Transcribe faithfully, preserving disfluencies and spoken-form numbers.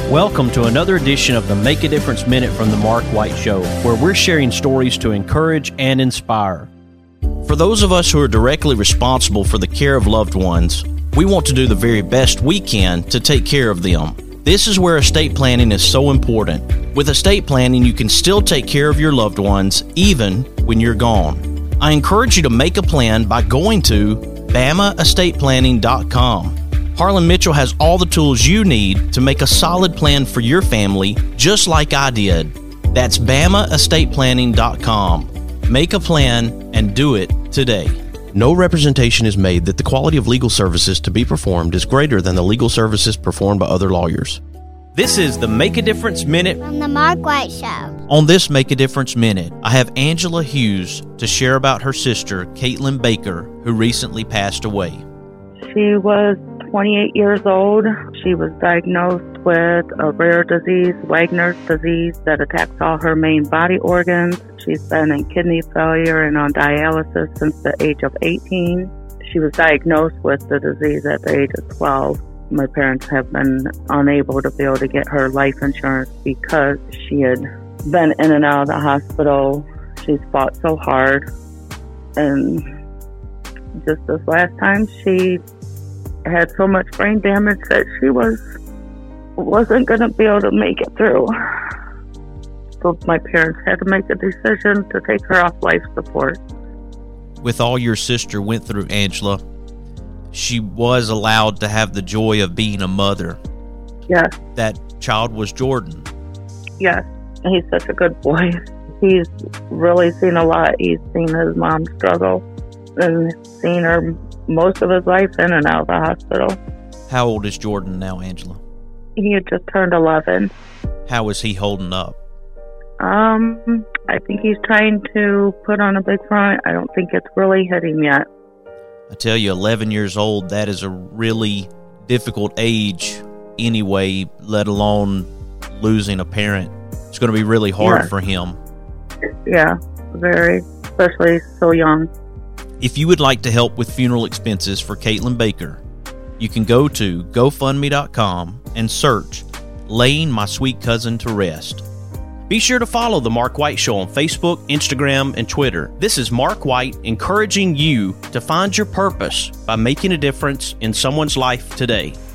Welcome to another edition of the Make a Difference Minute from the Mark White Show, where we're sharing stories to encourage and inspire. For those of us who are directly responsible for the care of loved ones, we want to do the very best we can to take care of them. This is where estate planning is so important. With estate planning, you can still take care of your loved ones even when you're gone. I encourage you to make a plan by going to bama estate planning dot com. Harlan Mitchell has all the tools you need to make a solid plan for your family, just like I did. That's bama estate planning dot com. Make a plan and do it today. No representation is made that the quality of legal services to be performed is greater than the legal services performed by other lawyers. This is the Make a Difference Minute from the Mark White Show. On this Make a Difference Minute, I have Angela Hughes to share about her sister, Caitlin Baker, who recently passed away. She was twenty-eight years old. She was diagnosed with a rare disease, Wegener's disease, that attacks all her main body organs. She's been in kidney failure and on dialysis since the age of eighteen. She was diagnosed with the disease at the age of twelve. My parents have been unable to be able to get her life insurance because she had been in and out of the hospital. She's fought so hard. And just this last time, she had so much brain damage that she was, wasn't going to be able to make it through. So my parents had to make a decision to take her off life support. With all your sister went through, Angela, she was allowed to have the joy of being a mother. Yes. That child was Jordan. Yes. He's such a good boy. He's really seen a lot. He's seen his mom struggle and seen her most of his life in and out of the hospital. How old is Jordan now, Angela? He had just turned eleven. How is he holding up? Um, I think he's trying to put on a big front. I don't think it's really hitting yet. I tell you, eleven years old, that is a really difficult age anyway, let alone losing a parent. It's going to be really hard yeah. for him. Yeah, very, especially so young. If you would like to help with funeral expenses for Caitlin Baker, you can go to go fund me dot com and search Laying My Sweet Cousin to Rest. Be sure to follow The Mark White Show on Facebook, Instagram, and Twitter. This is Mark White encouraging you to find your purpose by making a difference in someone's life today.